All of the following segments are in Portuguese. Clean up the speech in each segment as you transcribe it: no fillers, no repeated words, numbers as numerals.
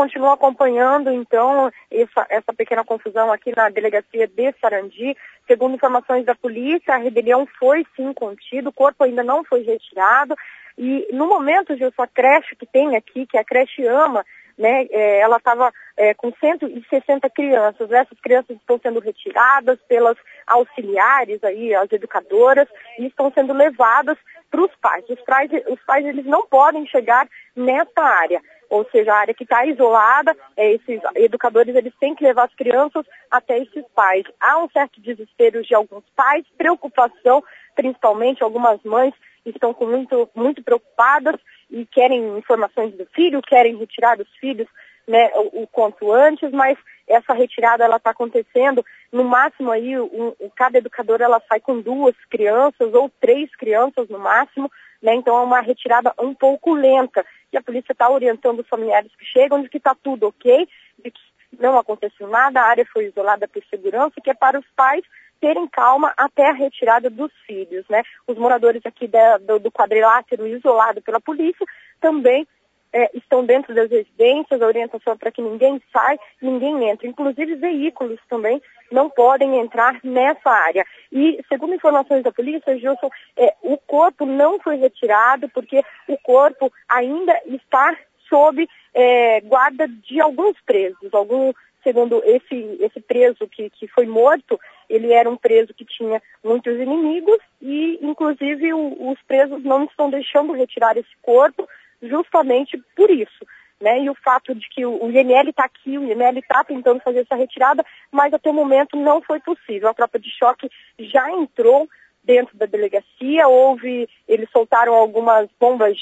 continua acompanhando, então, essa pequena confusão aqui na delegacia de Sarandi. Segundo informações da polícia, a rebelião foi sim contida, o corpo ainda não foi retirado. E no momento, Gilson, a creche que tem aqui, que é a creche AMA, né, ela estava com 160 crianças. Essas crianças estão sendo retiradas pelas auxiliares, aí, as educadoras, e estão sendo levadas para os pais. Os pais eles não podem chegar nessa área, ou seja, a área que está isolada, esses educadores eles têm que levar as crianças até esses pais. Há um certo desespero de alguns pais, preocupação, principalmente algumas mães estão muito preocupadas e querem informações do filho, querem retirar os filhos, né, o quanto antes, mas essa retirada ela está acontecendo, no máximo aí, cada educadora ela sai com 2 crianças ou 3 crianças no máximo, né, então é uma retirada um pouco lenta, e a polícia está orientando os familiares que chegam de que está tudo ok, de que não aconteceu nada, a área foi isolada por segurança, que é para os pais terem calma até a retirada dos filhos, né. Os moradores aqui do quadrilátero isolado pela polícia também estão dentro das residências, a orientação para que ninguém sai, ninguém entra. Inclusive veículos também não podem entrar nessa área. E, segundo informações da polícia, Gilson, o corpo não foi retirado porque o corpo ainda está sob guarda de alguns presos. Segundo esse preso que foi morto, ele era um preso que tinha muitos inimigos e, inclusive, os presos não estão deixando retirar esse corpo justamente por isso, né? E o fato de que o IML está aqui, o IML está tentando fazer essa retirada, mas até o momento não foi possível. A tropa de choque já entrou dentro da delegacia, eles soltaram algumas bombas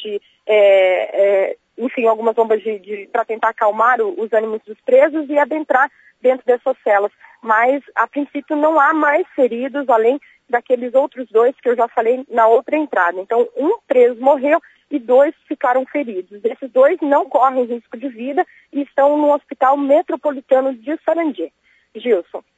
algumas bombas para tentar acalmar os ânimos dos presos e adentrar dentro dessas celas. Mas, a princípio, não há mais feridos, além daqueles outros 2 que eu já falei na outra entrada. Então, um preso morreu e 2 ficaram feridos. Esses 2 não correm risco de vida e estão no Hospital Metropolitano de Sarandi. Gilson.